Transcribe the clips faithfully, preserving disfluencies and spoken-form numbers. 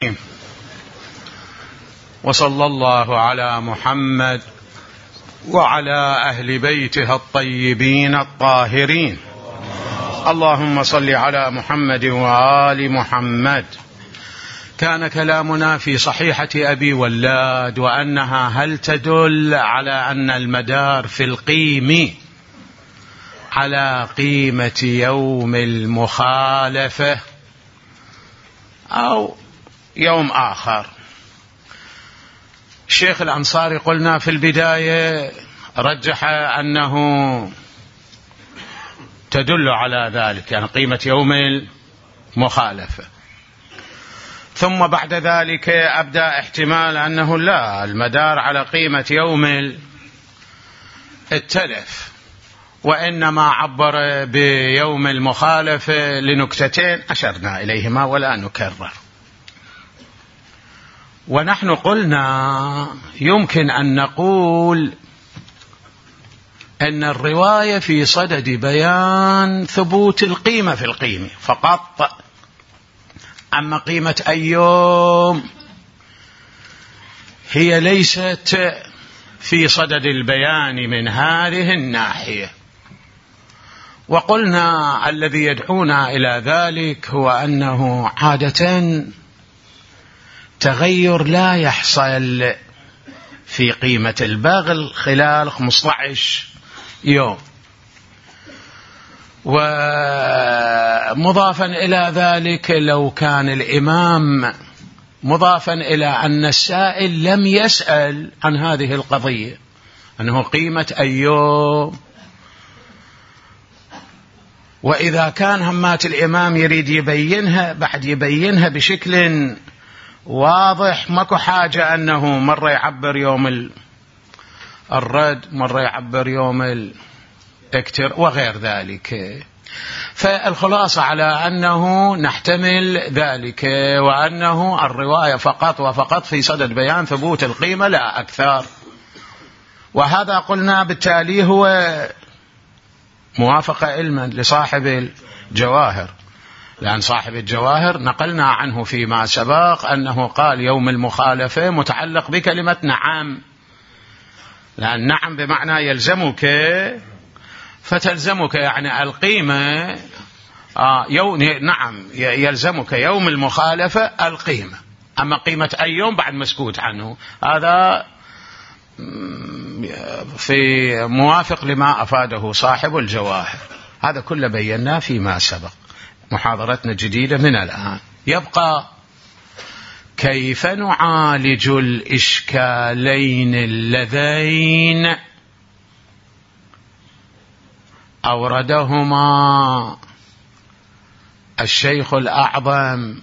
وصلى الله على محمد وعلى أهل بيته الطيبين الطاهرين. اللهم صل على محمد وآل محمد. كان كلامنا في صحيحة أبي ولاد وأنها هل تدل على أن المدار في القيم على قيمة يوم المخالفة أو يوم آخر. الشيخ الأنصاري قلنا في البداية رجح أنه تدل على ذلك، يعني قيمة يوم المخالفة، ثم بعد ذلك أبدأ احتمال أنه لا، المدار على قيمة يوم التلف، وإنما عبر بيوم المخالفة لنكتتين أشرنا إليهما ولا نكرر. ونحن قلنا يمكن أن نقول أن الرواية في صدد بيان ثبوت القيمة في القيمة فقط، أما قيمة أي يوم هي ليست في صدد البيان من هذه الناحية. وقلنا الذي يدعونا إلى ذلك هو أنه عادة تغير لا يحصل في قيمة البغل خلال خمسة عشر يوم. ومضافا إلى ذلك لو كان الإمام مضافا إلى أن السائل لم يسأل عن هذه القضية أنه قيمة أي يوم، وإذا كان همات الإمام يريد يبينها بعد يبينها بشكل واضح، ماكو حاجة أنه مرة يعبر يوم الرد مرة يعبر يوم الاكتر وغير ذلك. فالخلاصة على أنه نحتمل ذلك، وأنه الرواية فقط وفقط في صدد بيان ثبوت القيمة لا أكثر. وهذا قلنا بالتالي هو موافقة علما لصاحب الجواهر، لأن صاحب الجواهر نقلنا عنه فيما سبق أنه قال يوم المخالفة متعلق بكلمة نعم، لأن نعم بمعنى يلزمك، فتلزمك يعني القيمة آه يوم نعم يلزمك يوم المخالفة القيمة، أما قيمة أي يوم بعد مسكوت عنه. هذا في موافق لما أفاده صاحب الجواهر. هذا كله بيناه فيما سبق. محاضرتنا جديدة من الآن يبقى كيف نعالج الإشكالين اللذين أوردهما الشيخ الأعظم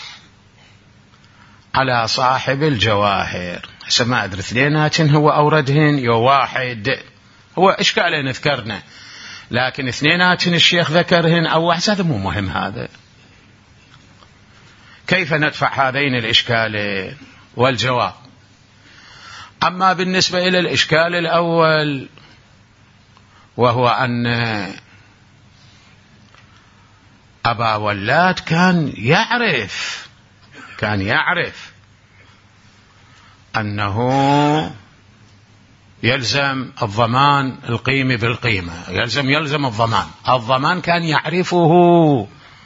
على صاحب الجواهر. ما أدري اثنينات هو أوردهن يو واحد، هو إشكالين ذكرنا، لكن اثنينات الشيخ ذكرهن أو واحد، هذا مو مهم. هذا كيف ندفع هذين الإشكالين والجواب. أما بالنسبة إلى الإشكال الأول وهو أن أبا ولاد كان يعرف كان يعرف أنه يلزم الضمان القيمة بالقيمة، يلزم يلزم الضمان الضمان كان يعرفه.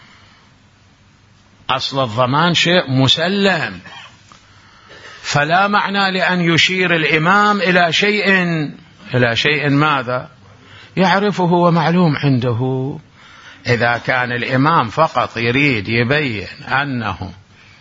أصل الضمان شيء مسلم، فلا معنى لأن يشير الإمام إلى شيء إلى شيء ماذا يعرفه ومعلوم عنده. إذا كان الإمام فقط يريد يبين أنه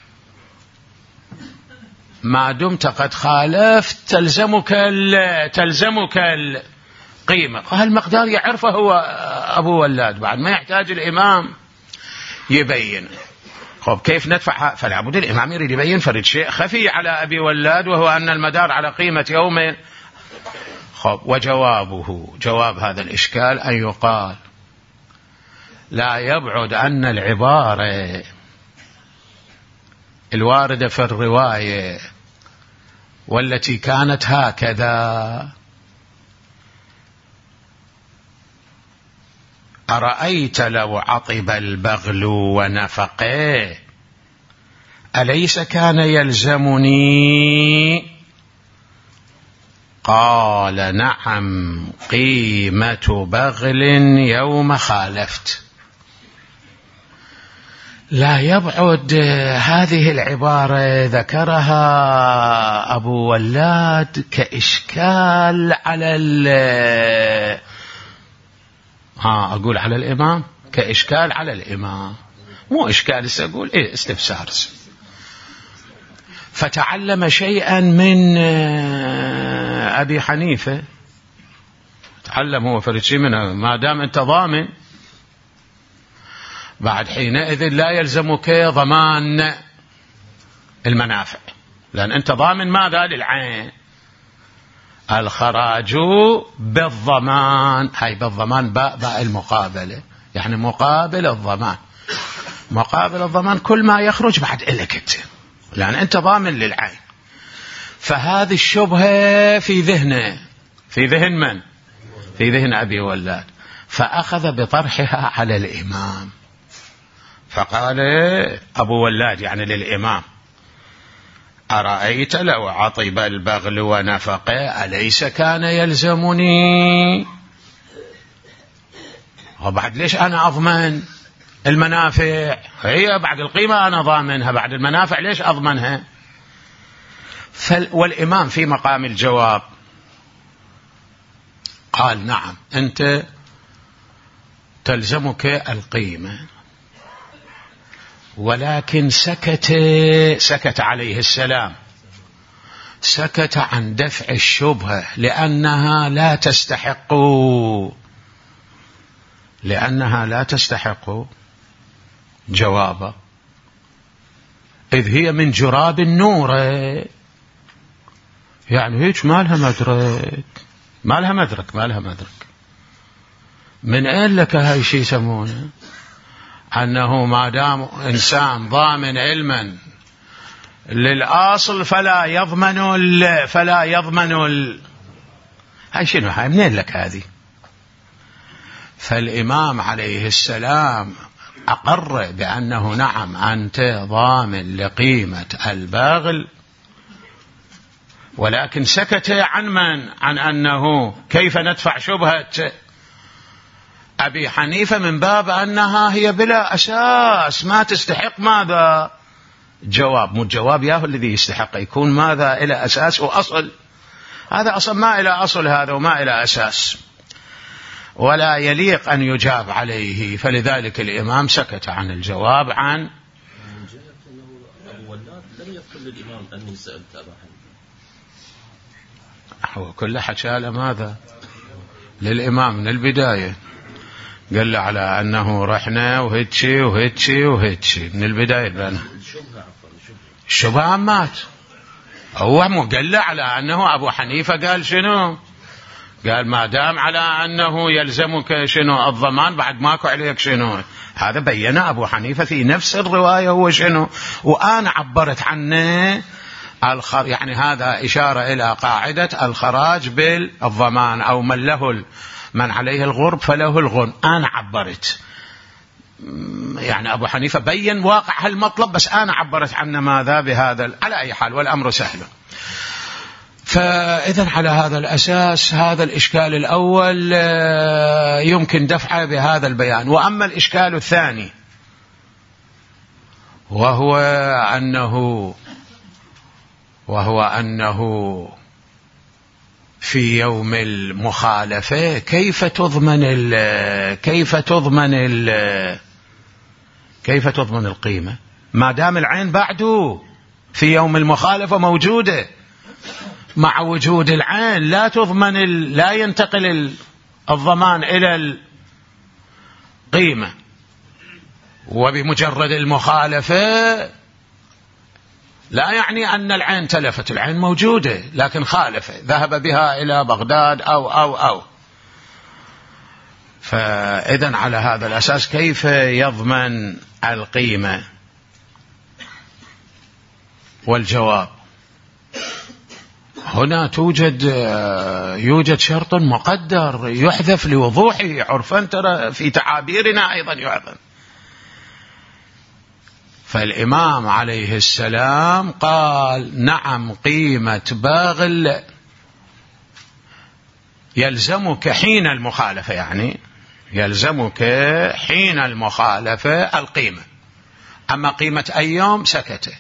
ما دمت قد خالفت تلزمك تلزمك القيمة، هالمقدار يعرفه هو أبو ولاد، بعد ما يحتاج الإمام يبين. خب كيف ندفع؟ فلا بد الإمام يريد يبين فرد شيء خفي على أبي ولاد، وهو أن المدار على قيمة يومين. خب وجوابه جواب هذا الإشكال أن يقال لا يبعد أن العبارة الواردة في الرواية والتي كانت هكذا أرأيت لو عطب البغل ونفقه أليس كان يلزمني؟ قال نعم قيمة بغل يوم خالفت. لا يبعد هذه العبارة ذكرها أبو ولاد كإشكال على ال ها أقول على الإمام، كإشكال على الإمام، مو إشكال سأقول إيه استفسار. فتعلم شيئا من أبي حنيفة، تعلم هو فرد شيء منه، ما دام أنت ضامن بعد حينئذ لا يلزمك ضمان المنافع، لأن أنت ضامن ماذا؟ للعين. الخراج بالضمان، هاي بالضمان باء باء المقابلة، يعني مقابل الضمان. مقابل الضمان كل ما يخرج بعد إلك أنت، لأن أنت ضامن للعين. فهذه الشبهة في ذهنه، في ذهن من؟ في ذهن أبي ولاد، فأخذ بطرحها على الإمام. فقال أبو ولاد يعني للإمام: أرأيت لو عطب البغل ونفق أليس كان يلزمني؟ وبعد ليش أنا أضمن المنافع؟ هي بعد القيمة أنا ضامنها، بعد المنافع ليش أضمنها؟ والإمام في مقام الجواب قال: نعم أنت تلزمك القيمة، ولكن سكت سكت عليه السلام، سكت عن دفع الشبهة لأنها لا تستحق لأنها لا تستحق جوابا، إذ هي من جراب النور، يعني هيك ما لها مدرك، ما لها مدرك ما لها مدرك من أين لك هاي شيء يسمونه أنه ما دام إنسان ضامن علما للأصل فلا يضمن ال فلا يضمن ال هاي شنو هاي منين لك هذه؟ فالإمام عليه السلام أقر بأنه نعم أنت ضامن لقيمة الباغل، ولكن سكت عن من؟ عن أنه كيف ندفع شبهة أبي حنيفة من باب أنها هي بلا أساس ما تستحق ماذا؟ جواب. مو الجواب ياهو الذي يستحق، يكون ماذا؟ إلى أساس وأصل. هذا أصلا ما إلى أصل هذا وما إلى أساس، ولا يليق أن يجاب عليه، فلذلك الإمام سكت عن الجواب عن أبو ولاد لم يقل للإمام أني سألت أبا حنيفة، هو كل حكى ماذا للإمام من البداية، قال له على أنه رحنا وهتشي وهتشي وهتشي من البداية بنا الشبهة عمات. هو مو قال له على أنه أبو حنيفة قال شنو؟ قال ما دام على أنه يلزمك شنو الضمان بعد ماكو عليك شنو. هذا بين أبو حنيفة في نفس الرواية هو شنو، وأنا عبرت عنه الخر، يعني هذا إشارة إلى قاعدة الخراج بالضمان، أو من له من عليه الغرب فله الغن. أنا عبرت، يعني أبو حنيفة بين واقع هالمطلب، بس أنا عبرت عنه ماذا بهذا. على أي حال والأمر سهل. فإذا على هذا الأساس هذا الإشكال الأول يمكن دفعه بهذا البيان. وأما الإشكال الثاني وهو أنه وهو أنه في يوم المخالفة كيف تضمن ال كيف تضمن ال كيف تضمن القيمة ما دام العين بعده في يوم المخالفة موجودة؟ مع وجود العين لا تضمن ال لا ينتقل الضمان إلى القيمة، وبمجرد المخالفة لا يعني أن العين تلفت، العين موجودة لكن خالفة ذهب بها إلى بغداد أو أو أو فإذن على هذا الأساس كيف يضمن القيمة؟ والجواب هنا توجد يوجد شرط مقدر يحذف لوضوحه عرفا، ترى في تعابيرنا أيضا يحذف. فالإمام عليه السلام قال نعم قيمة باغل يلزمك حين المخالفة، يعني يلزمك حين المخالفة القيمة، أما قيمة أي يوم سكت.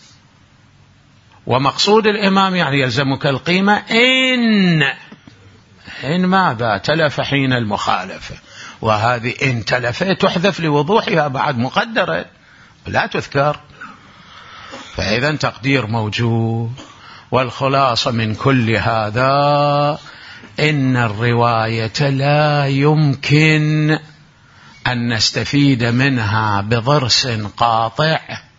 ومقصود الإمام يعني يلزمك القيمة إن إن ماذا تلف حين المخالفة، وهذه إن تلف تحذف لوضوحها بعد مقدرة لا تذكر، فإذا تقدير موجود. والخلاصة من كل هذا إن الرواية لا يمكن أن نستفيد منها بضرس قاطع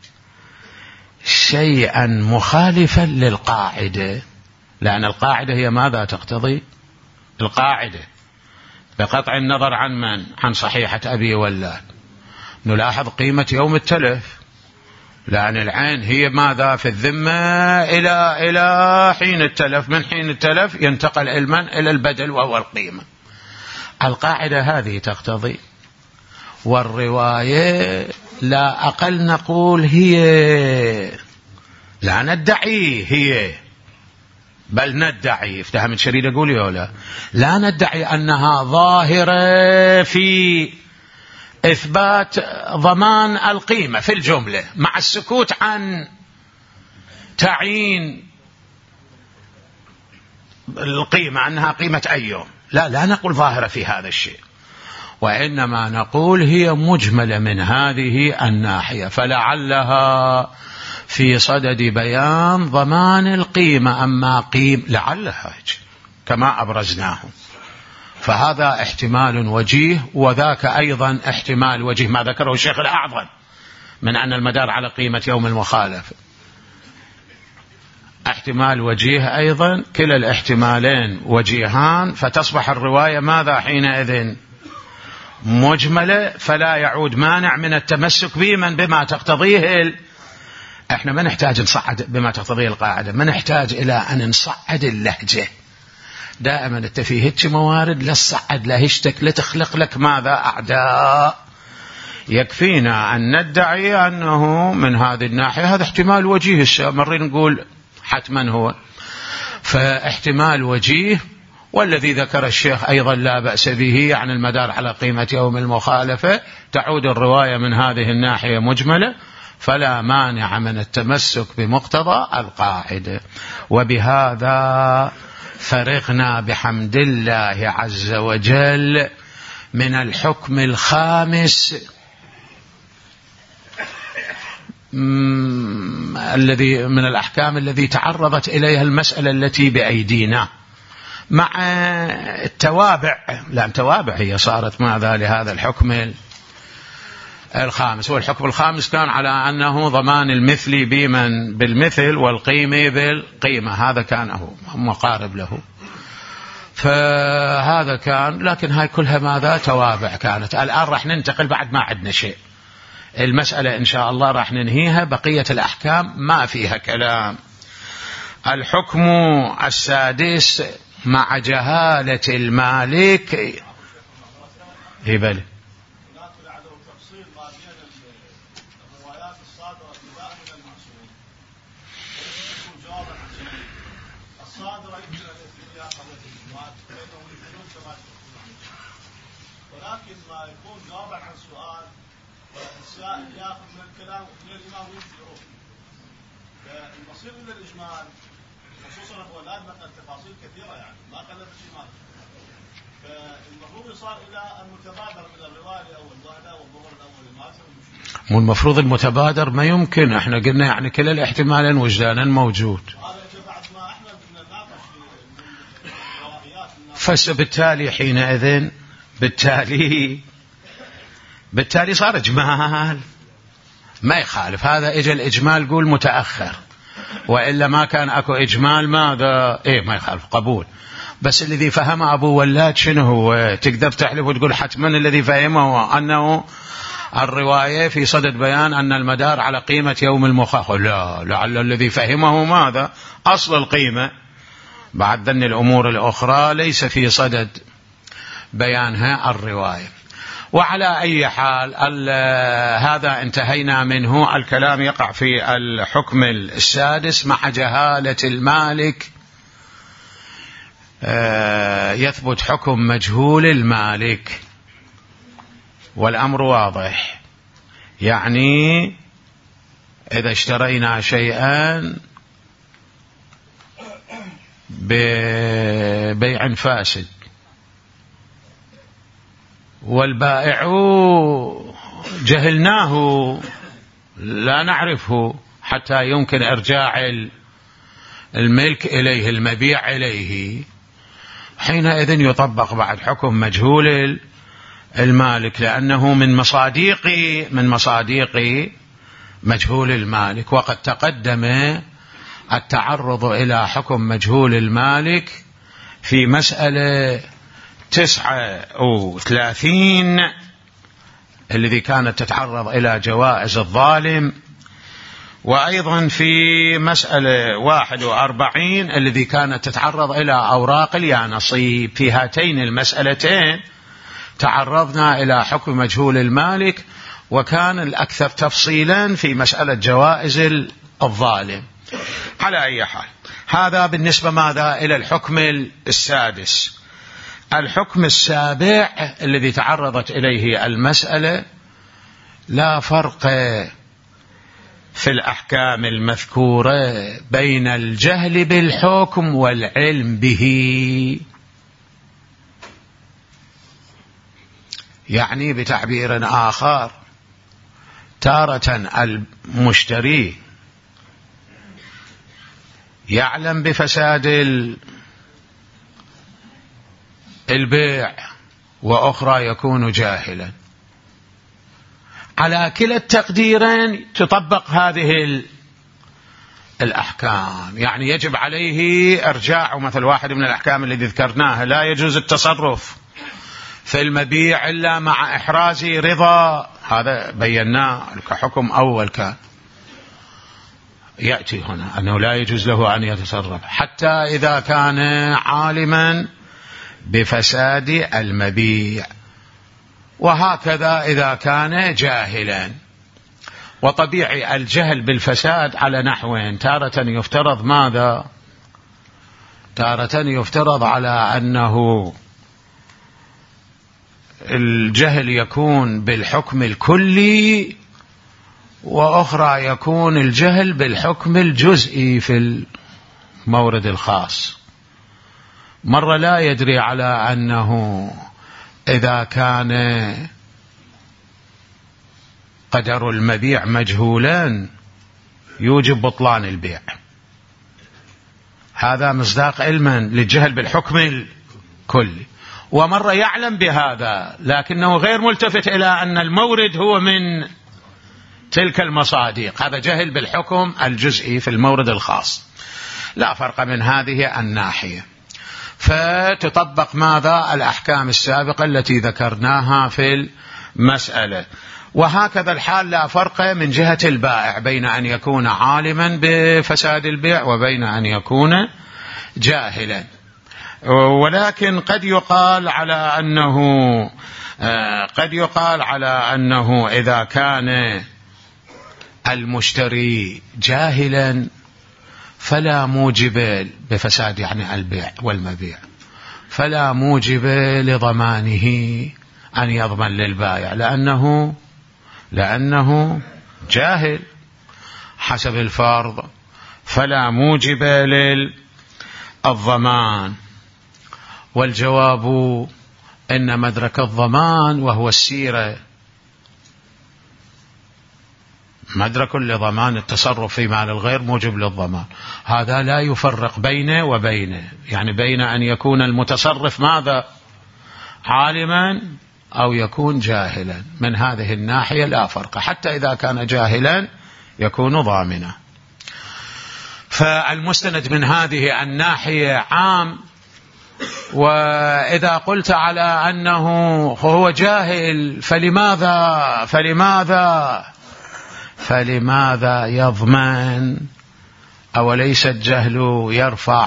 شيئا مخالفا للقاعدة، لأن القاعدة هي ماذا تقتضي؟ القاعدة بقطع النظر عن من؟ عن صحيحة أبي ولاد نلاحظ قيمة يوم التلف، لأن العين هي ماذا في الذمة إلى إلى حين التلف، من حين التلف ينتقل المن إلى البدل وهو القيمة. القاعدة هذه تقتضي، والرواية لا أقل نقول هي، لا ندعي هي، بل ندعي، افتهم الشريد أقول يولا لا ندعي أنها ظاهرة في إثبات ضمان القيمة في الجملة، مع السكوت عن تعيين القيمة أنها قيمة أي يوم. لا لا نقول ظاهرة في هذا الشيء، وإنما نقول هي مجملة من هذه الناحية، فلعلها في صدد بيان ضمان القيمة، أما قيم لعلها كما أبرزناه، فهذا احتمال وجيه، وذاك أيضا احتمال وجيه ما ذكره الشيخ الأعظم من أن المدار على قيمة يوم المخالفة، احتمال وجيه أيضا، كلا الاحتمالين وجيهان، فتصبح الرواية ماذا حينئذ؟ مجملة، فلا يعود مانع من التمسك بمن بما تقتضيه ال... احنا ما نحتاج نصعد بما تقتضيه القاعدة، ما نحتاج إلى أن نصعد اللهجة دائما. انت في هيك موارد لا تصعد لا هشتك لا تخلق لك ماذا أعداء، يكفينا أن ندعي أنه من هذه الناحية هذا احتمال وجيه، مرين نقول حتما هو، فاحتمال وجيه. والذي ذكر الشيخ أيضا لا بأس به عن المدار على قيمة يوم المخالفة، تعود الرواية من هذه الناحية مجملة، فلا مانع من التمسك بمقتضى القاعدة. وبهذا فرغنا بحمد الله عز وجل من الحكم الخامس الذي من الأحكام الذي تعرضت إليها المسألة التي بأيدينا، مع التوابع، لا التوابع هي صارت ماذا لهذا الحكم الخامس. والحكم الخامس كان على أنه ضمان المثل بمن بالمثل والقيمة بالقيمة، هذا كان هو مقارب له، فهذا كان، لكن هاي كلها ماذا توابع كانت. الآن راح ننتقل بعد ما عندنا شيء، المسألة إن شاء الله راح ننهيها، بقية الأحكام ما فيها كلام. الحكم السادس مع جهالة المالك هبل ولكن ما يكون جوابا عن سؤال والسائل ياخذ من الكلام وغير الامام وينشره، فالمصير الى الاجمال، خصوصا هو لا نقل تفاصيل كثيره يعني ما قلت شيء ما، فالمفروض يصار الى المتبادر من الروايه الاول وهذا والظهر الاول ما يصير. مو المفروض المتبادر ما يمكن، احنا قلنا يعني كلا الاحتمالين وجدانا موجود، بعد ما احنا بدنا نناقش في الروايات، فبالتالي حينئذ بالتالي بالتالي صار إجمال، ما يخالف، هذا إجا الإجمال قول متأخر، وإلا ما كان أكو إجمال ماذا إيه ما يخالف قبول. بس الذي فهم أبو ولاد شنو هو؟ تقدر تحلف وتقول حتما الذي فهمه أنه الرواية في صدد بيان أن المدار على قيمة يوم المخالفة، لا، لعل الذي فهمه ماذا أصل القيمة، بعد ذن الأمور الأخرى ليس في صدد بيانها الرواية. وعلى أي حال هذا انتهينا منه. الكلام يقع في الحكم السادس مع جهالة المالك. يثبت حكم مجهول المالك والأمر واضح. يعني إذا اشترينا شيئا ببيع فاسد والبائع جهلناه لا نعرفه حتى يمكن إرجاع الملك إليه، المبيع إليه، حينئذ يطبق بعد حكم مجهول المالك، لأنه من مصاديق من مصاديق مجهول المالك. وقد تقدم التعرض إلى حكم مجهول المالك في مسألة تسعة وثلاثين الذي كانت تتعرض إلى جوائز الظالم، وأيضا في مسألة واحد وأربعين الذي كانت تتعرض إلى أوراق اليانصيب. في هاتين المسألتين تعرضنا إلى حكم مجهول المالك، وكان الأكثر تفصيلا في مسألة جوائز الظالم. على أي حال هذا بالنسبة ماذا إلى الحكم السادس. الحكم السابع الذي تعرضت إليه المسألة، لا فرق في الأحكام المذكورة بين الجهل بالحكم والعلم به. يعني بتعبير آخر، تارة المشتري يعلم بفساد البيع وأخرى يكون جاهلا. على كلا التقديرين تطبق هذه الأحكام. يعني يجب عليه إرجاع مثل واحد من الأحكام الذي ذكرناها، لا يجوز التصرف في المبيع إلا مع إحراز رضا، هذا بيناه كحكم أول. كان يأتي هنا أنه لا يجوز له أن يتصرف حتى إذا كان عالما بفساد المبيع، وهكذا إذا كان جاهلا. وطبيعي الجهل بالفساد على نحوين، تارة يفترض ماذا؟ تارة يفترض على أنه الجهل يكون بالحكم الكلي، وأخرى يكون الجهل بالحكم الجزئي في المورد الخاص. مرة لا يدري على أنه إذا كان قدر المبيع مجهولا يوجب بطلان البيع، هذا مصداق علما للجهل بالحكم الكلي. ومرة يعلم بهذا لكنه غير ملتفت إلى أن المورد هو من تلك المصادق، هذا جهل بالحكم الجزئي في المورد الخاص. لا فرق من هذه الناحية. فتطبق ماذا؟ الأحكام السابقة التي ذكرناها في المسألة. وهكذا الحال لا فرق من جهة البائع بين أن يكون عالما بفساد البيع وبين أن يكون جاهلا. ولكن قد يقال على أنه قد يقال على أنه إذا كان المشتري جاهلا فلا موجب بفساد يعني البيع والمبيع، فلا موجب لضمانه أن يضمن للبائع، لأنه لأنه جاهل حسب الفرض، فلا موجب للضمان. والجواب إن مدرك الضمان وهو السيرة مدرك لضمان التصرف في مال الغير موجب للضمان. هذا لا يفرق بينه وبينه، يعني بين أن يكون المتصرف ماذا؟ عالما أو يكون جاهلا. من هذه الناحية لا فرق، حتى إذا كان جاهلا يكون ضامنا. فالمستند من هذه الناحية عام. وإذا قلت على أنه هو جاهل فلماذا فلماذا فلماذا يضمن؟ أوليس الجهل يرفع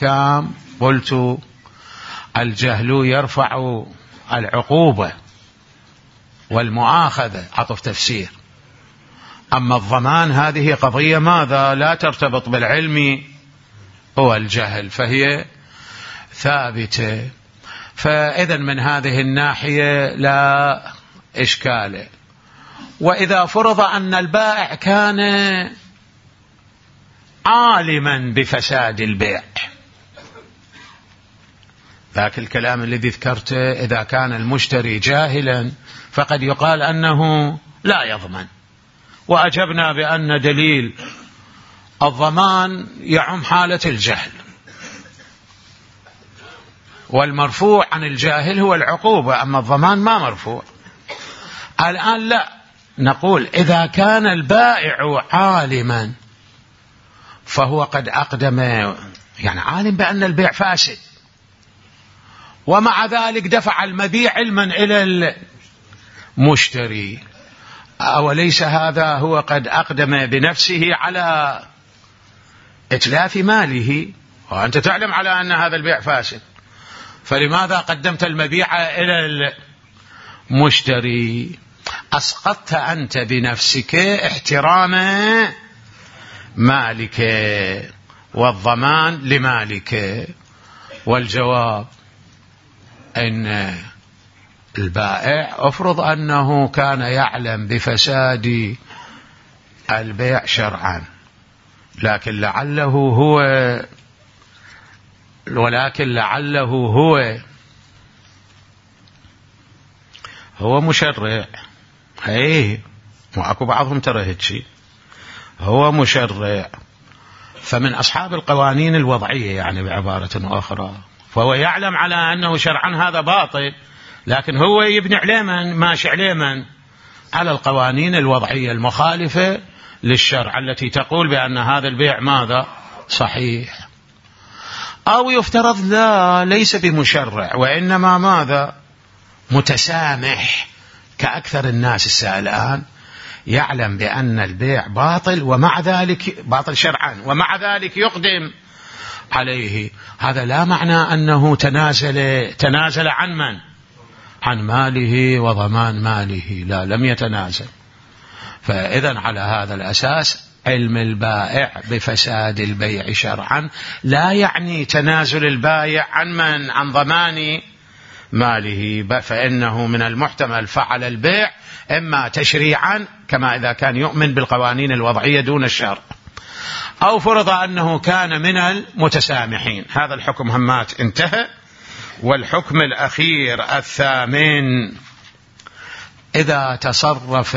الأحكام؟ قلت الجهل يرفع العقوبة والمؤاخذة عطف تفسير. أما الضمان هذه قضية ماذا؟ لا ترتبط بالعلم والجهل، فهي ثابتة. فإذا من هذه الناحية لا إشكال. وإذا فرض أن البائع كان عالما بفساد البيع، ذاك الكلام الذي ذكرته، إذا كان المشتري جاهلا فقد يقال أنه لا يضمن، وأجبنا بأن دليل الضمان يعم حالة الجهل، والمرفوع عن الجاهل هو العقوبة، أما الضمان ما مرفوع. الآن لا، نقول إذا كان البائع عالما فهو قد أقدم، يعني عالم بأن البيع فاسد، ومع ذلك دفع المبيع علما إلى المشتري، أوليس هذا هو قد أقدم بنفسه على إتلاف ماله، وأنت تعلم على أن هذا البيع فاسد، فلماذا قدمت المبيع إلى المشتري؟ أسقطت أنت بنفسك احترام مالك والضمان لمالك. والجواب أن البائع أفرض أنه كان يعلم بفساد البيع شرعا، لكن لعله هو ولكن لعله هو هو مشرع. ايه، واكو بعضهم ترى هيك شيء، هو مشرع، فمن أصحاب القوانين الوضعية يعني بعبارة أخرى، فهو يعلم على أنه شرعا هذا باطل، لكن هو يبني عليه من ماشي عليه من على القوانين الوضعية المخالفة للشرع التي تقول بأن هذا البيع ماذا صحيح. أو يفترض لا، ليس بمشرع، وإنما ماذا متسامح كأكثر الناس السائل الآن، يعلم بأن البيع باطل ومع ذلك باطل شرعا، ومع ذلك يقدم عليه. هذا لا معنى أنه تنازل تنازل عن من؟ عن ماله وضمان ماله، لا، لم يتنازل. فإذا على هذا الأساس علم البائع بفساد البيع شرعا لا يعني تنازل البائع عن من؟ عن ضمان ماله، فإنه من المحتمل فعل البيع إما تشريعا كما إذا كان يؤمن بالقوانين الوضعية دون الشرع، أو فرض أنه كان من المتسامحين. هذا الحكم همات انتهى. والحكم الأخير الثامن: إذا تصرف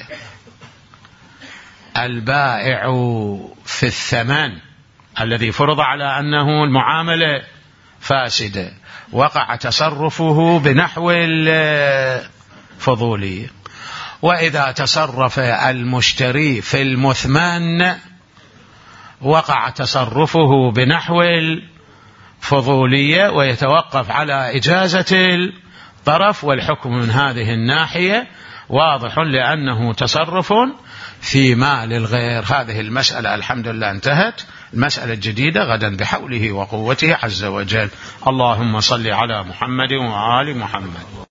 البائع في الثمن الذي فرض على أنه المعاملة فاسدة، وقع تصرفه بنحو الفضولية. وإذا تصرف المشتري في المثمن وقع تصرفه بنحو الفضولية، ويتوقف على إجازة الطرف. والحكم من هذه الناحية واضح لأنه تصرف في مال الغير. هذه المسألة الحمد لله انتهت. المسألة الجديدة غدا بحوله وقوته عز وجل. اللهم صل على محمد وآل محمد.